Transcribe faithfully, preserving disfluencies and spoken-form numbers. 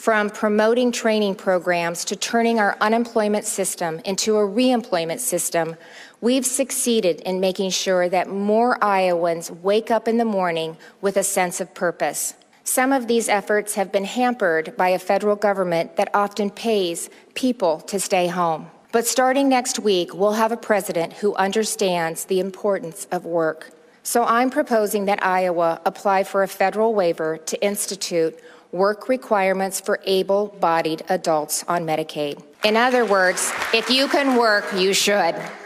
From promoting training programs to turning our unemployment system into a reemployment system, we've succeeded in making sure that more Iowans wake up in the morning with a sense of purpose. Some of these efforts have been hampered by a federal government that often pays people to stay home. But starting next week, we'll have a president who understands the importance of work. So I'm proposing that Iowa apply for a federal waiver to institute work requirements for able-bodied adults on Medicaid. In other words, if you can work, you should.